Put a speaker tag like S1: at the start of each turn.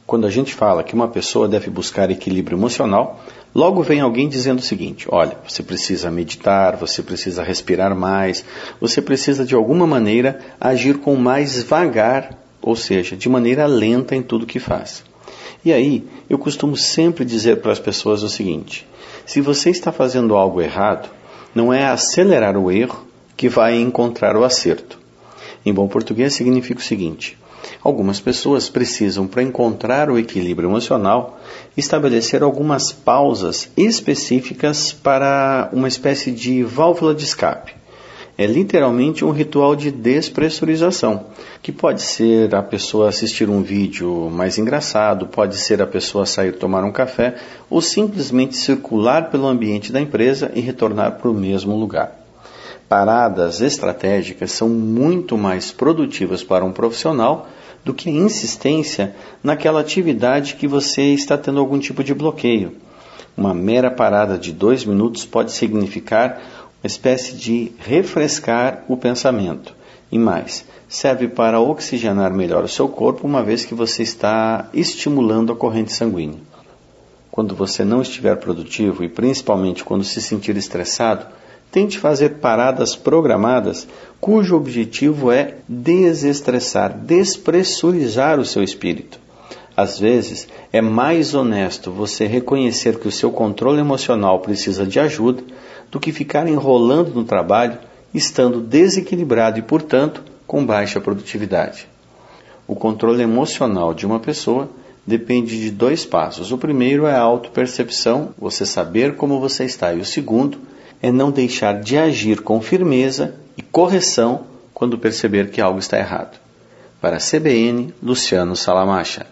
S1: Quando a gente fala que uma pessoa deve buscar equilíbrio emocional, logo vem alguém dizendo o seguinte: olha, você precisa meditar, você precisa respirar mais, você precisa de alguma maneira agir com mais vagar, ou seja, de maneira lenta em tudo que faz. E aí, eu costumo sempre dizer para as pessoas o seguinte: se você está fazendo algo errado, não é acelerar o erro que vai encontrar o acerto. Em bom português significa o seguinte: algumas pessoas precisam, para encontrar o equilíbrio emocional, estabelecer algumas pausas específicas para uma espécie de válvula de escape. É literalmente um ritual de despressurização, que pode ser a pessoa assistir um vídeo mais engraçado, pode ser a pessoa sair tomar um café, ou simplesmente circular pelo ambiente da empresa e retornar para o mesmo lugar. Paradas estratégicas são muito mais produtivas para um profissional do que a insistência naquela atividade que você está tendo algum tipo de bloqueio. Uma mera parada de 2 minutos pode significar uma espécie de refrescar o pensamento. E mais, serve para oxigenar melhor o seu corpo, uma vez que você está estimulando a corrente sanguínea. Quando você não estiver produtivo e principalmente quando se sentir estressado, tente fazer paradas programadas cujo objetivo é desestressar, despressurizar o seu espírito. Às vezes, é mais honesto você reconhecer que o seu controle emocional precisa de ajuda do que ficar enrolando no trabalho, estando desequilibrado e, portanto, com baixa produtividade. O controle emocional de uma pessoa depende de 2 passos. O primeiro é a autopercepção, você saber como você está. E o segundo é não deixar de agir com firmeza e correção quando perceber que algo está errado. Para a CBN, Luciano Salamacha.